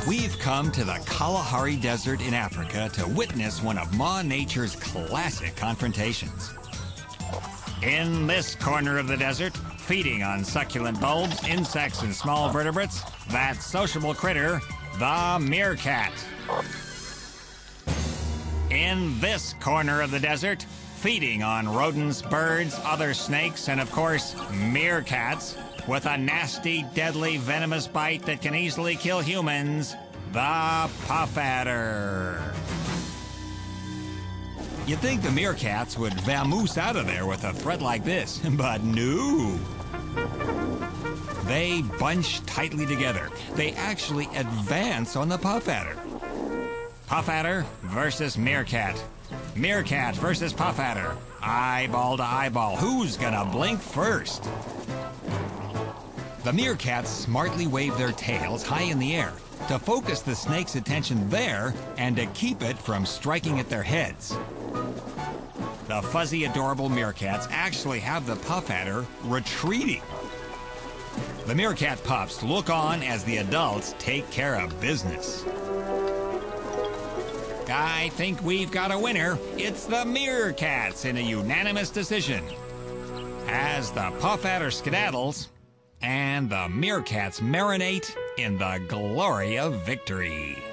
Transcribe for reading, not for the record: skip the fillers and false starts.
We've come to the Kalahari Desert in Africa to witness one of Ma Nature's classic confrontations. In this corner of the desert, feeding on succulent bulbs, insects, and small vertebrates, that sociable critter, the meerkat. In this corner of the desert, feeding on rodents, birds, other snakes, and of course, meerkats, with a nasty, deadly, venomous bite that can easily kill humans, the puff adder. You'd think the meerkats would vamoose out of there with a threat like this, but no. They bunch tightly together. They actually advance on the puff adder. Puff adder versus meerkat. Meerkat versus puff adder. Eyeball to eyeball. Who's gonna blink first? The meerkats smartly wave their tails high in the air to focus the snake's attention there and to keep it from striking at their heads. The fuzzy, adorable meerkats actually have the puff adder retreating. The meerkat pups look on as the adults take care of business. I think we've got a winner. It's the meerkats in a unanimous decision. As the puff adder skedaddles, and the meerkats marinate in the glory of victory.